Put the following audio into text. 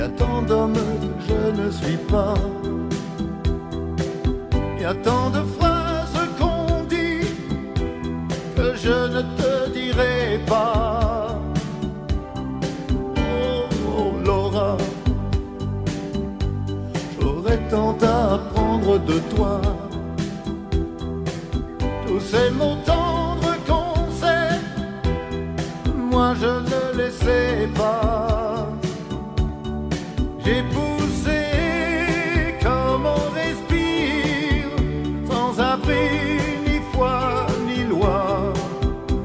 a tant d'hommes que je ne suis pas. Il y a tant de phrases qu'on dit que je ne te dirai pas. Oh, oh Laura, j'aurais tant à apprendre de toi. Tous ces mots tendres qu'on sait, moi je ne les sais pas.